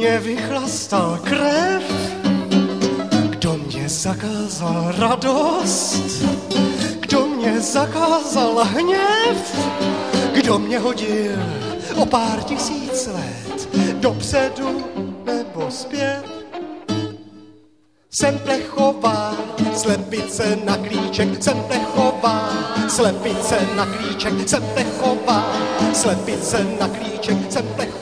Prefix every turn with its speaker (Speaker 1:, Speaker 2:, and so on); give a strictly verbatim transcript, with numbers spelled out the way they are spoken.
Speaker 1: mě vychlastal krev? Kdo mě zakázal radost? Kdo mě zakázal hněv? Kdo mě hodil o pár tisíc let dopředu nebo zpět? Jsem plechová, slepice na klíček, jsem plechová, slepice na klíček, jsem plechová, slepice na klíček, jsem plechová.